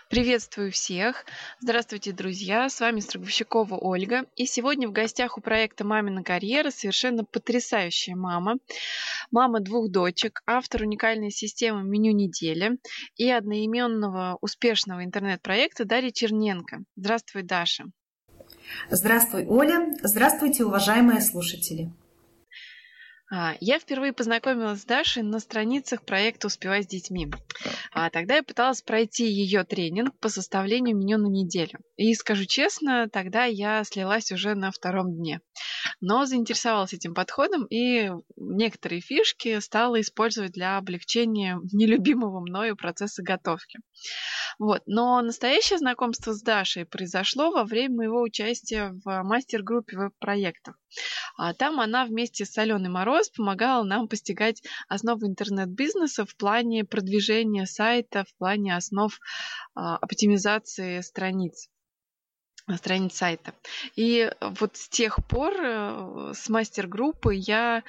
Приветствую всех! Здравствуйте, друзья! С вами Строговщикова Ольга. И сегодня в гостях у проекта «Мамина карьера» совершенно потрясающая мама. Мама двух дочек, автор уникальной системы «Меню недели» и одноименного успешного интернет-проекта Дарья Черненко. Здравствуй, Даша! Здравствуй, Оля! Здравствуйте, уважаемые слушатели! Я впервые познакомилась с Дашей на страницах проекта «Успевай с детьми». Тогда я пыталась пройти ее тренинг по составлению меню на неделю. И скажу честно, тогда я слилась уже на втором дне. Но заинтересовалась этим подходом и некоторые фишки стала использовать для облегчения нелюбимого мною процесса готовки. Но настоящее знакомство с Дашей произошло во время моего участия в мастер-группе веб-проектов. Там она вместе с Аленой Мороз помогала нам постигать основы интернет-бизнеса в плане продвижения сайта, в плане основ оптимизации страниц сайта. И вот с тех пор с мастер-группы я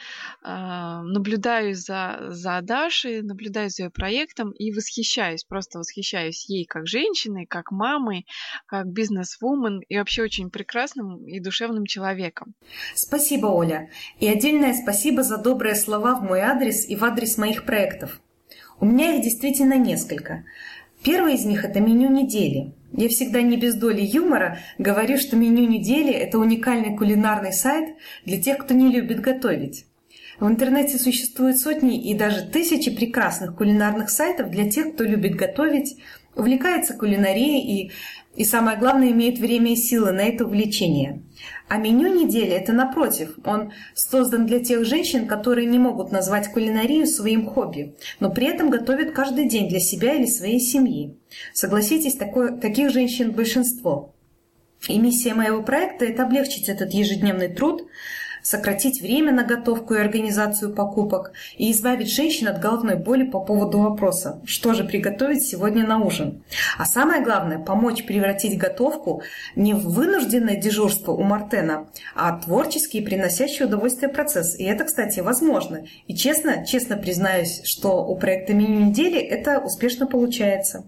наблюдаю за Дашей, наблюдаю за ее проектом и просто восхищаюсь ей как женщиной, как мамой, как бизнес-вумен и вообще очень прекрасным и душевным человеком. Спасибо, Оля. И отдельное спасибо за добрые слова в мой адрес и в адрес моих проектов. У меня их действительно несколько. Первый из них – это меню недели. Я всегда не без доли юмора говорю, что меню недели – это уникальный кулинарный сайт для тех, кто не любит готовить. В интернете существуют сотни и даже тысячи прекрасных кулинарных сайтов для тех, кто любит готовить, увлекается кулинарией и самое главное, имеет время и силы на это увлечение. А меню недели – это напротив, он создан для тех женщин, которые не могут назвать кулинарию своим хобби, но при этом готовят каждый день для себя или своей семьи. Согласитесь, таких женщин большинство. И миссия моего проекта – это облегчить этот ежедневный труд, сократить время на готовку и организацию покупок и избавить женщин от головной боли по поводу вопроса, что же приготовить сегодня на ужин. А самое главное, помочь превратить готовку не в вынужденное дежурство у Мартена, а творческий и приносящий удовольствие процесс. И это, кстати, возможно. И честно признаюсь, что у проекта «Меню недели» это успешно получается.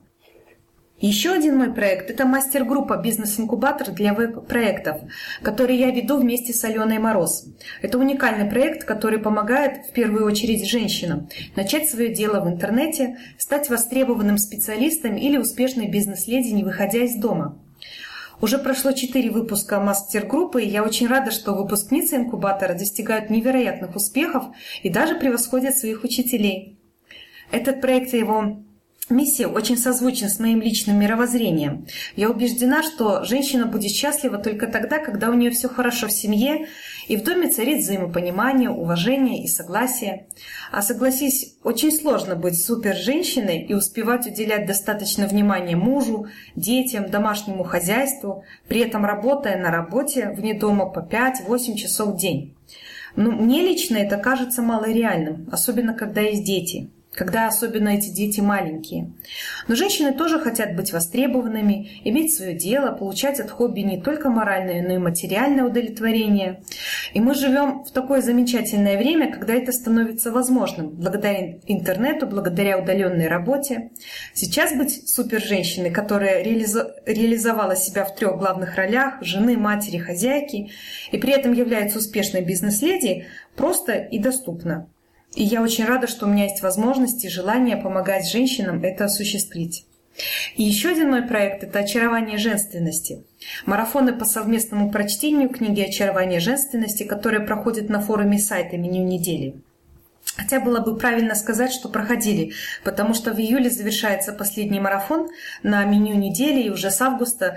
Еще один мой проект – это мастер-группа «Бизнес-инкубатор» для веб-проектов, который я веду вместе с Аленой Мороз. Это уникальный проект, который помогает в первую очередь женщинам начать свое дело в интернете, стать востребованным специалистом или успешной бизнес-леди, не выходя из дома. Уже прошло 4 выпуска мастер-группы, и я очень рада, что выпускницы инкубатора достигают невероятных успехов и даже превосходят своих учителей. Этот проект и его миссия очень созвучна с моим личным мировоззрением. Я убеждена, что женщина будет счастлива только тогда, когда у нее все хорошо в семье, и в доме царит взаимопонимание, уважение и согласие. А согласись, очень сложно быть супер-женщиной и успевать уделять достаточно внимания мужу, детям, домашнему хозяйству, при этом работая на работе вне дома по 5-8 часов в день. Но мне лично это кажется малореальным, особенно когда есть дети. Когда особенно эти дети маленькие. Но женщины тоже хотят быть востребованными, иметь свое дело, получать от хобби не только моральное, но и материальное удовлетворение. И мы живем в такое замечательное время, когда это становится возможным, благодаря интернету, благодаря удаленной работе. Сейчас быть супер-женщиной, которая реализовала себя в 3 главных ролях – жены, матери, хозяйки, и при этом является успешной бизнес-леди, просто и доступно. И я очень рада, что у меня есть возможность и желание помогать женщинам это осуществить. И еще один мой проект – это «Очарование женственности». Марафоны по совместному прочтению книги «Очарование женственности», которые проходят на форуме сайта «Меню недели». Хотя было бы правильно сказать, что проходили, потому что в июле завершается последний марафон на меню недели, и уже с августа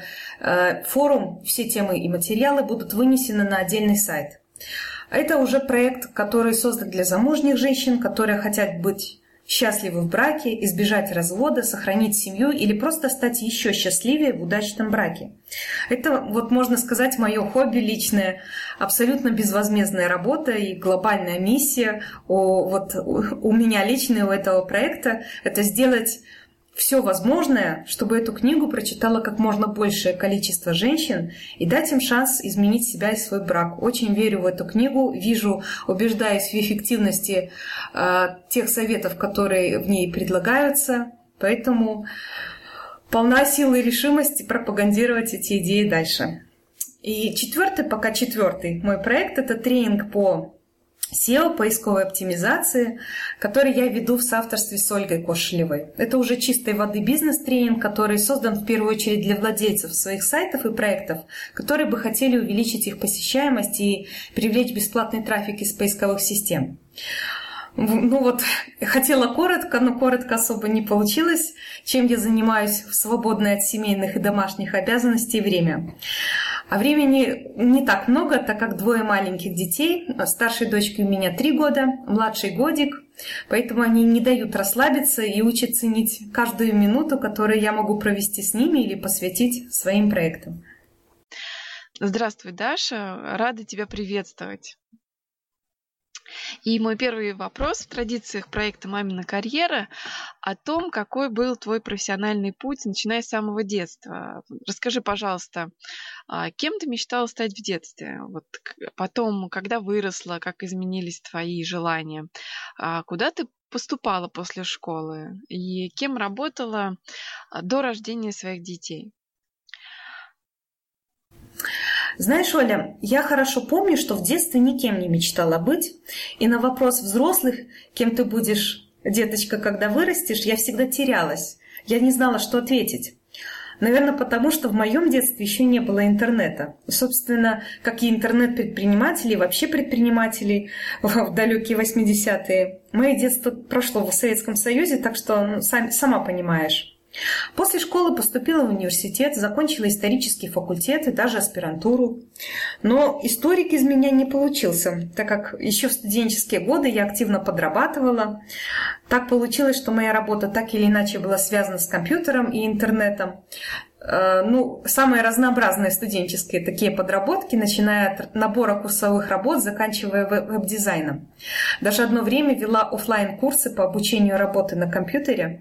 форум, все темы и материалы будут вынесены на отдельный сайт. Это уже проект, который создан для замужних женщин, которые хотят быть счастливы в браке, избежать развода, сохранить семью или просто стать еще счастливее в удачном браке. Это, можно сказать, мое хобби личное, абсолютно безвозмездная работа и глобальная миссия у меня лично у этого проекта – это сделать все возможное, чтобы эту книгу прочитало как можно большее количество женщин и дать им шанс изменить себя и свой брак. Очень верю в эту книгу, убеждаюсь в эффективности тех советов, которые в ней предлагаются. Поэтому полна силы и решимости пропагандировать эти идеи дальше. И пока четвертый мой проект — это тренинг по SEO, поисковой оптимизации, который я веду в соавторстве с Ольгой Кошелевой. Это уже чистой воды бизнес-тренинг, который создан в первую очередь для владельцев своих сайтов и проектов, которые бы хотели увеличить их посещаемость и привлечь бесплатный трафик из поисковых систем. Хотела коротко, но коротко особо не получилось, чем я занимаюсь в свободное от семейных и домашних обязанностей время. А времени не так много, так как 2 маленьких детей. Старшей дочке у меня 3 года, младший годик. Поэтому они не дают расслабиться и учат ценить каждую минуту, которую я могу провести с ними или посвятить своим проектам. Здравствуй, Даша. Рада тебя приветствовать. И мой первый вопрос в традициях проекта «Мамина карьера» о том, какой был твой профессиональный путь, начиная с самого детства. Расскажи, пожалуйста, кем ты мечтала стать в детстве? Потом, когда выросла, как изменились твои желания? Куда ты поступала после школы? И кем работала до рождения своих детей? Знаешь, Оля, я хорошо помню, что в детстве никем не мечтала быть. И на вопрос взрослых, кем ты будешь, деточка, когда вырастешь, я всегда терялась. Я не знала, что ответить. Наверное, потому что в моем детстве еще не было интернета. Собственно, как и интернет-предпринимателей, вообще предпринимателей в далекие 80-е. Мое детство прошло в Советском Союзе, так что сама понимаешь. После школы поступила в университет, закончила исторический факультет и даже аспирантуру. Но историк из меня не получился, так как еще в студенческие годы я активно подрабатывала. Так получилось, что моя работа так или иначе была связана с компьютером и интернетом. Самые разнообразные студенческие такие подработки, начиная от набора курсовых работ, заканчивая веб-дизайном. Даже одно время вела офлайн-курсы по обучению работы на компьютере.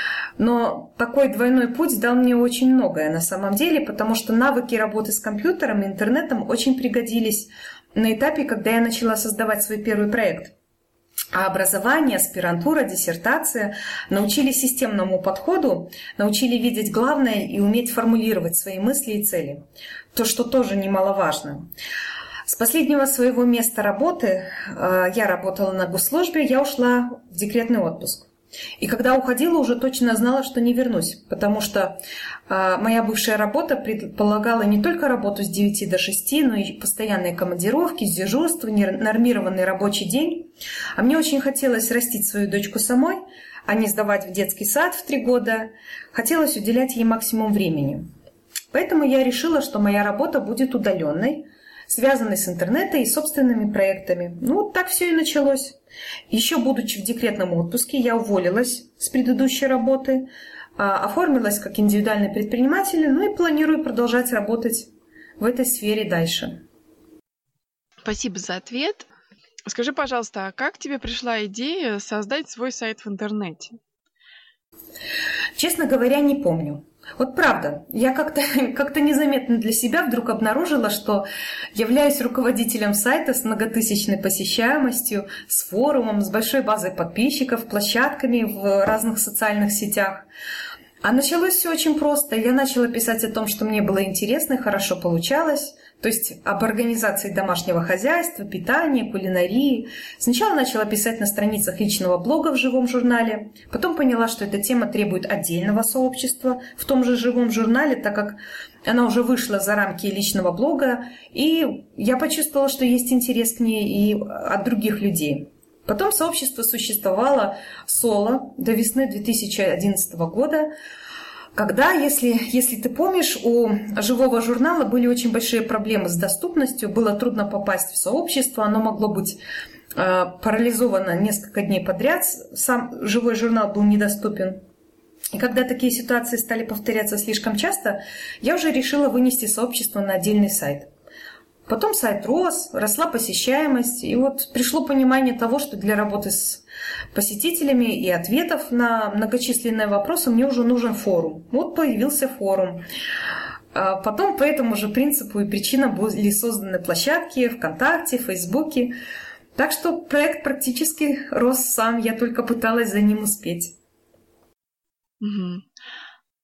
Но такой двойной путь дал мне очень многое на самом деле, потому что навыки работы с компьютером и интернетом очень пригодились на этапе, когда я начала создавать свой первый проект. А образование, аспирантура, диссертация научили системному подходу, научили видеть главное и уметь формулировать свои мысли и цели. То, что тоже немаловажно. С последнего своего места работы, я работала на госслужбе, я ушла в декретный отпуск. И когда уходила, уже точно знала, что не вернусь, потому что моя бывшая работа предполагала не только работу с 9 до 6, но и постоянные командировки, дежурства, нормированный рабочий день. А мне очень хотелось растить свою дочку самой, а не сдавать в детский сад в 3 года. Хотелось уделять ей максимум времени. Поэтому я решила, что моя работа будет удаленной, связанной с интернетом и собственными проектами. Так все и началось. Еще будучи в декретном отпуске, я уволилась с предыдущей работы, оформилась как индивидуальный предприниматель, и планирую продолжать работать в этой сфере дальше. Спасибо за ответ. Скажи, пожалуйста, а как тебе пришла идея создать свой сайт в интернете? Честно говоря, не помню. Правда, я как-то незаметно для себя вдруг обнаружила, что являюсь руководителем сайта с многотысячной посещаемостью, с форумом, с большой базой подписчиков, площадками в разных социальных сетях. А началось все очень просто. Я начала писать о том, что мне было интересно и хорошо получалось. То есть об организации домашнего хозяйства, питании, кулинарии. Сначала начала писать на страницах личного блога в живом журнале. Потом поняла, что эта тема требует отдельного сообщества в том же живом журнале, так как она уже вышла за рамки личного блога. И я почувствовала, что есть интерес к ней и от других людей. Потом сообщество существовало соло до весны 2011 года, когда, если ты помнишь, у живого журнала были очень большие проблемы с доступностью, было трудно попасть в сообщество, оно могло быть парализовано несколько дней подряд, сам живой журнал был недоступен. И когда такие ситуации стали повторяться слишком часто, я уже решила вынести сообщество на отдельный сайт. Потом сайт рос, росла посещаемость, и пришло понимание того, что для работы с посетителями и ответов на многочисленные вопросы мне уже нужен форум. Появился форум. Потом по этому же принципу и причинам были созданы площадки ВКонтакте, Фейсбуке. Так что проект практически рос сам, я только пыталась за ним успеть. Угу.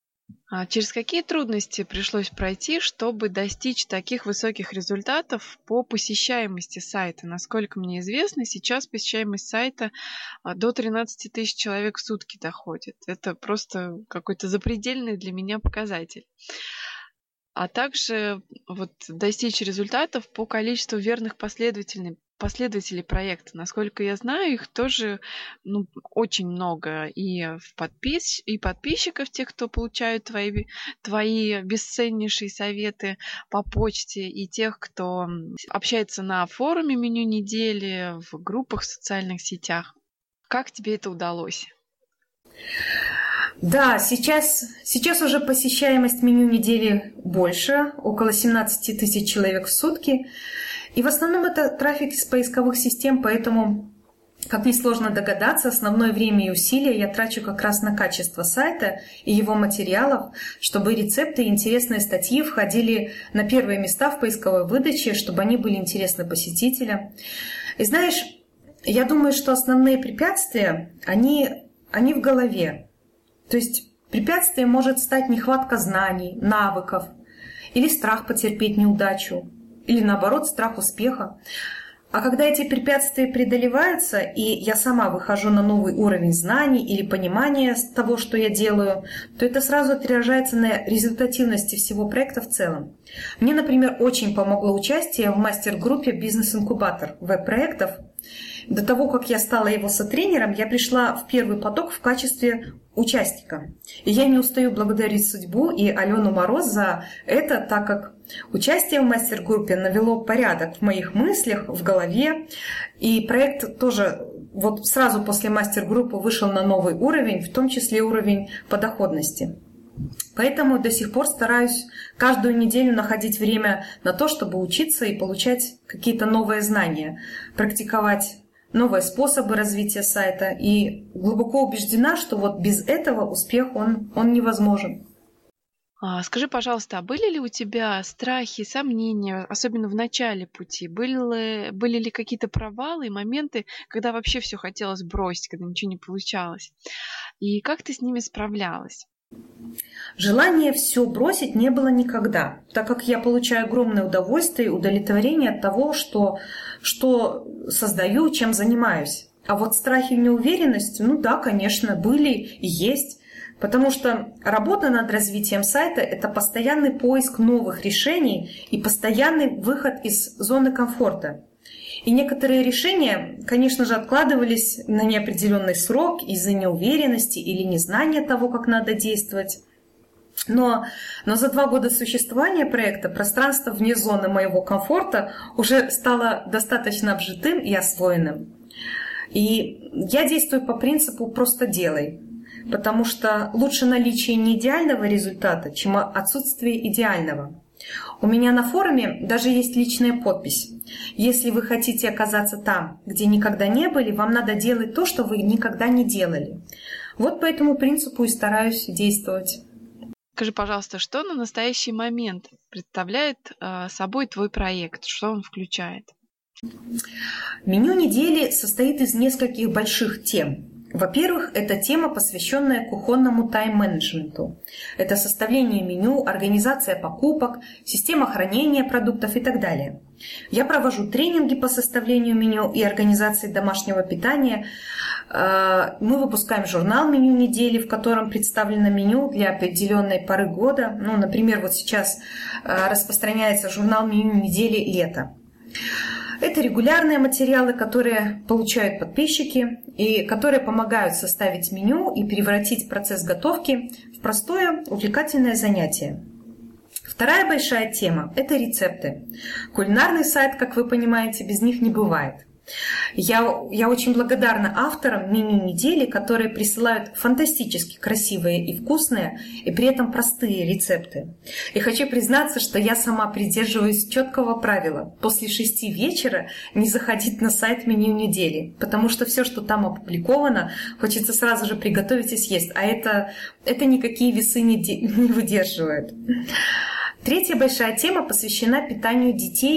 Через какие трудности пришлось пройти, чтобы достичь таких высоких результатов по посещаемости сайта? Насколько мне известно, сейчас посещаемость сайта до 13 тысяч человек в сутки доходит. Это просто какой-то запредельный для меня показатель. А также вот достичь результатов по количеству верных последователей проекта. Насколько я знаю, их тоже очень много. И подписчиков, тех, кто получают твои бесценнейшие советы по почте, и тех, кто общается на форуме меню недели, в группах в социальных сетях. Как тебе это удалось? Да, сейчас уже посещаемость меню недели больше, около 17 тысяч человек в сутки. И в основном это трафик из поисковых систем, поэтому, как несложно догадаться, основное время и усилия я трачу как раз на качество сайта и его материалов, чтобы рецепты и интересные статьи входили на первые места в поисковой выдаче, чтобы они были интересны посетителям. И знаешь, я думаю, что основные препятствия, они в голове. То есть препятствием может стать нехватка знаний, навыков, или страх потерпеть неудачу, или наоборот страх успеха. А когда эти препятствия преодолеваются, и я сама выхожу на новый уровень знаний или понимания того, что я делаю, то это сразу отражается на результативности всего проекта в целом. Мне, например, очень помогло участие в мастер-группе «Бизнес-инкубатор» веб-проектов. До того, как я стала его сотренером, я пришла в первый поток в качестве участника. И я не устаю благодарить судьбу и Алену Мороз за это, так как участие в мастер-группе навело порядок в моих мыслях, в голове. И проект тоже вот сразу после мастер-группы вышел на новый уровень, в том числе уровень по доходности. Поэтому до сих пор стараюсь каждую неделю находить время на то, чтобы учиться и получать какие-то новые знания, практиковать новые способы развития сайта. И глубоко убеждена, что вот без этого успех, он невозможен. Скажи, пожалуйста, а были ли у тебя страхи, сомнения, особенно в начале пути? Были ли какие-то провалы и моменты, когда вообще все хотелось бросить, когда ничего не получалось? И как ты с ними справлялась? Желания все бросить не было никогда, так как я получаю огромное удовольствие и удовлетворение от того, что создаю, чем занимаюсь. А вот страхи и неуверенность, да, конечно, были и есть. Потому что работа над развитием сайта – это постоянный поиск новых решений и постоянный выход из зоны комфорта. И некоторые решения, конечно же, откладывались на неопределенный срок из-за неуверенности или незнания того, как надо действовать. Но за 2 года существования проекта пространство вне зоны моего комфорта уже стало достаточно обжитым и освоенным. И я действую по принципу «просто делай». Потому что лучше наличие неидеального результата, чем отсутствие идеального. У меня на форуме даже есть личная подпись. Если вы хотите оказаться там, где никогда не были, вам надо делать то, что вы никогда не делали. Вот по этому принципу и стараюсь действовать. Скажи, пожалуйста, что на настоящий момент представляет собой твой проект? Что он включает? Меню недели состоит из нескольких больших тем. Во-первых, это тема, посвященная кухонному тайм-менеджменту. Это составление меню, организация покупок, система хранения продуктов и так далее. Я провожу тренинги по составлению меню и организации домашнего питания. Мы выпускаем журнал «Меню недели», в котором представлено меню для определенной поры года. Например, вот сейчас распространяется журнал «Меню недели. Лето». Это регулярные материалы, которые получают подписчики и которые помогают составить меню и превратить процесс готовки в простое, увлекательное занятие. Вторая большая тема – это рецепты. Кулинарный сайт, как вы понимаете, без них не бывает. Я очень благодарна авторам меню недели, которые присылают фантастически красивые и вкусные, и при этом простые рецепты. И хочу признаться, что я сама придерживаюсь четкого правила: после 6 вечера не заходить на сайт меню недели, потому что все, что там опубликовано, хочется сразу же приготовить и съесть, а это никакие весы не выдерживают. Третья большая тема посвящена питанию детей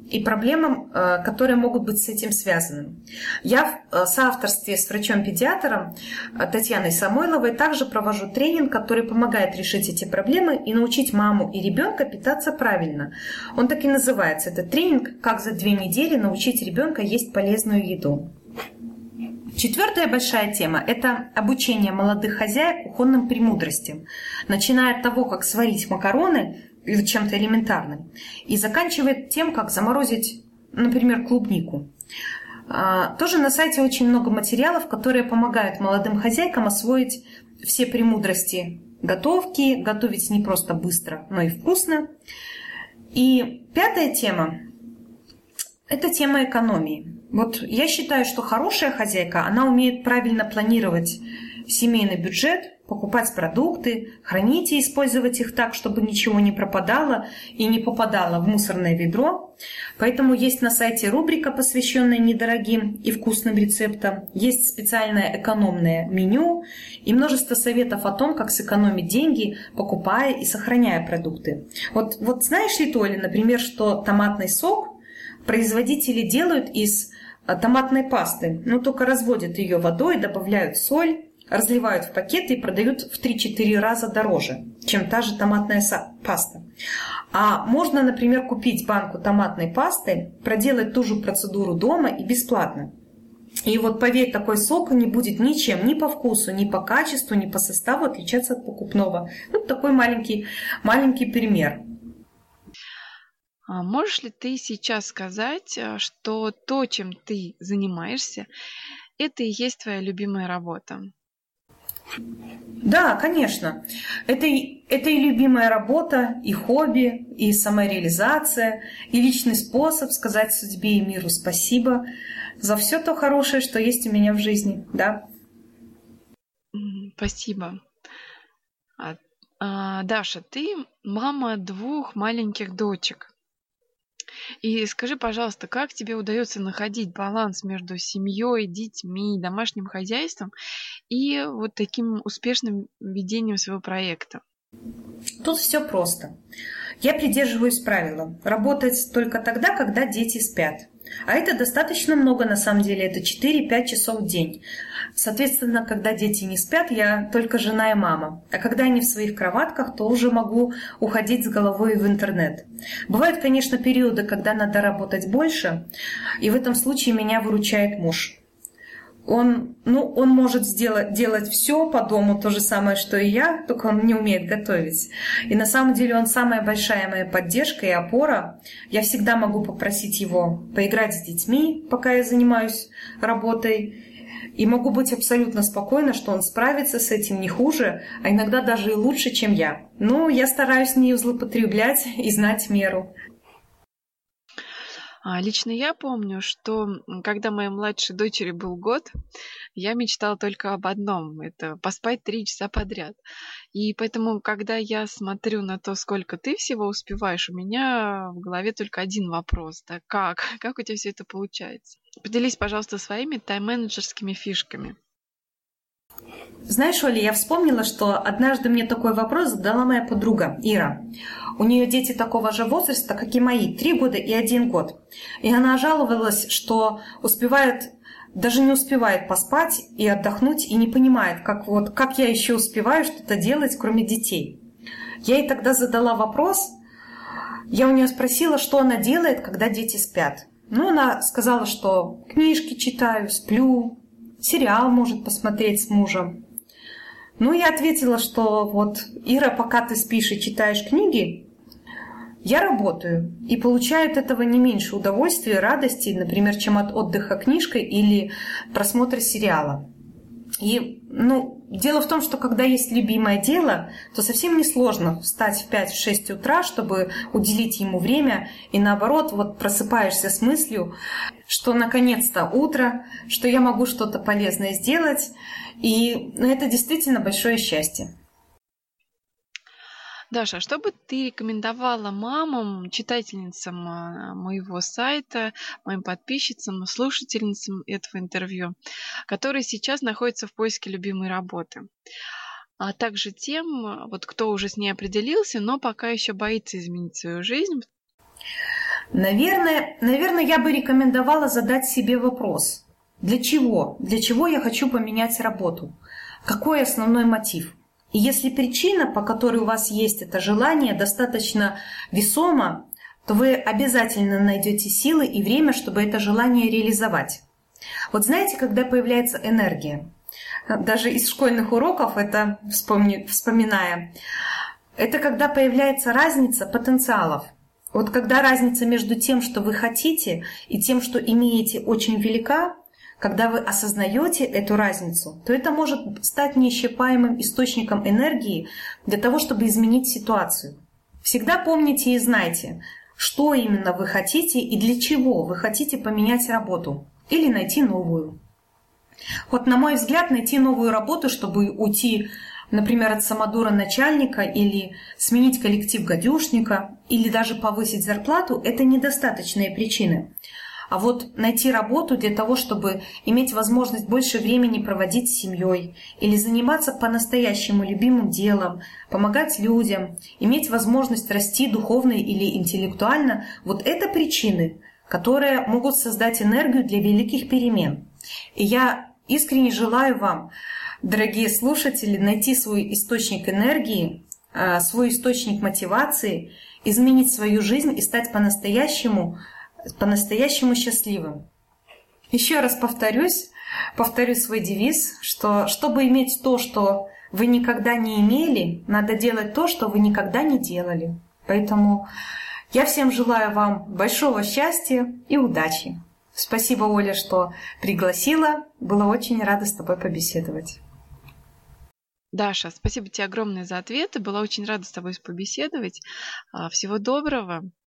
и проблемам, которые могут быть с этим связаны. Я в соавторстве с врачом-педиатром Татьяной Самойловой также провожу тренинг, который помогает решить эти проблемы и научить маму и ребенка питаться правильно. Он так и называется. Это тренинг «Как за 2 недели научить ребенка есть полезную еду». Четвертая большая тема – это обучение молодых хозяек кухонным премудростям, начиная от того, как сварить макароны или чем-то элементарным, и заканчивая тем, как заморозить, например, клубнику. Тоже на сайте очень много материалов, которые помогают молодым хозяйкам освоить все премудрости готовки, готовить не просто быстро, но и вкусно. И пятая тема – это тема экономии. Вот я считаю, что хорошая хозяйка, она умеет правильно планировать семейный бюджет, покупать продукты, хранить и использовать их так, чтобы ничего не пропадало и не попадало в мусорное ведро. Поэтому есть на сайте рубрика, посвященная недорогим и вкусным рецептам, есть специальное экономное меню и множество советов о том, как сэкономить деньги, покупая и сохраняя продукты. Вот знаешь ли, Толя, например, что томатный сок производители делают из томатной пасты, но только разводят ее водой, добавляют соль, разливают в пакеты и продают в 3-4 раза дороже, чем та же томатная паста. А можно, например, купить банку томатной пасты, проделать ту же процедуру дома и бесплатно. И вот поверь, такой сок не будет ничем, ни по вкусу, ни по качеству, ни по составу отличаться от покупного. Вот такой маленький пример. А можешь ли ты сейчас сказать, что то, чем ты занимаешься, это и есть твоя любимая работа? Да, конечно. Это и любимая работа, и хобби, и самореализация, и личный способ сказать судьбе и миру спасибо за все то хорошее, что есть у меня в жизни. Да. Спасибо. Даша, ты мама 2 маленьких дочек. И скажи, пожалуйста, как тебе удается находить баланс между семьей, детьми, домашним хозяйством и вот таким успешным ведением своего проекта? Тут все просто. Я придерживаюсь правила работать только тогда, когда дети спят. А это достаточно много, на самом деле, это 4-5 часов в день. Соответственно, когда дети не спят, я только жена и мама. А когда они в своих кроватках, то уже могу уходить с головой в интернет. Бывают, конечно, периоды, когда надо работать больше, и в этом случае меня выручает муж. Он может делать все по дому, то же самое, что и я, только он не умеет готовить. И на самом деле он самая большая моя поддержка и опора. Я всегда могу попросить его поиграть с детьми, пока я занимаюсь работой. И могу быть абсолютно спокойна, что он справится с этим не хуже, а иногда даже и лучше, чем я. Но я стараюсь не злоупотреблять и знать меру. Лично я помню, что когда моей младшей дочери был год, я мечтала только об одном – это поспать 3 часа подряд. И поэтому, когда я смотрю на то, сколько ты всего успеваешь, у меня в голове только один вопрос. Да, как у тебя все это получается? Поделись, пожалуйста, своими тайм-менеджерскими фишками. Знаешь, Оля, я вспомнила, что однажды мне такой вопрос задала моя подруга Ира. У нее дети такого же возраста, как и мои, 3 года и 1 год. И она жаловалась, что даже не успевает поспать и отдохнуть, и не понимает, как я еще успеваю что-то делать, кроме детей. Я ей тогда задала вопрос, я у нее спросила, что она делает, когда дети спят. Она сказала, что книжки читаю, сплю, сериал может посмотреть с мужем. Я ответила, что Ира, пока ты спишь и читаешь книги, я работаю и получаю от этого не меньше удовольствия и радости, например, чем от отдыха книжкой или просмотра сериала. И, дело в том, что когда есть любимое дело, то совсем не сложно встать в 5-6 утра, чтобы уделить ему время, и наоборот, просыпаешься с мыслью, что наконец-то утро, что я могу что-то полезное сделать, и это действительно большое счастье. Даша, что бы ты рекомендовала мамам, читательницам моего сайта, моим подписчицам, слушательницам этого интервью, которые сейчас находятся в поиске любимой работы, а также тем, кто уже с ней определился, но пока еще боится изменить свою жизнь? Наверное, я бы рекомендовала задать себе вопрос. Для чего? Для чего я хочу поменять работу? Какой основной мотив? И если причина, по которой у вас есть это желание, достаточно весома, то вы обязательно найдете силы и время, чтобы это желание реализовать. Вот знаете, когда появляется энергия, даже из школьных уроков это вспоминая, это когда появляется разница потенциалов. Вот когда разница между тем, что вы хотите, и тем, что имеете, очень велика, когда вы осознаете эту разницу, то это может стать неисчерпаемым источником энергии для того, чтобы изменить ситуацию. Всегда помните и знайте, что именно вы хотите и для чего вы хотите поменять работу или найти новую. Вот, на мой взгляд, найти новую работу, чтобы уйти, например, от самодура начальника или сменить коллектив гадюшника или даже повысить зарплату, это недостаточные причины. А вот найти работу для того, чтобы иметь возможность больше времени проводить с семьей или заниматься по-настоящему любимым делом, помогать людям, иметь возможность расти духовно или интеллектуально, вот это причины, которые могут создать энергию для великих перемен. И я искренне желаю вам, дорогие слушатели, найти свой источник энергии, свой источник мотивации, изменить свою жизнь и стать по-настоящему счастливым. Еще раз повторю свой девиз, что чтобы иметь то, что вы никогда не имели, надо делать то, что вы никогда не делали. Поэтому я всем желаю вам большого счастья и удачи. Спасибо, Оля, что пригласила. Была очень рада с тобой побеседовать. Даша, спасибо тебе огромное за ответы. Была очень рада с тобой побеседовать. Всего доброго.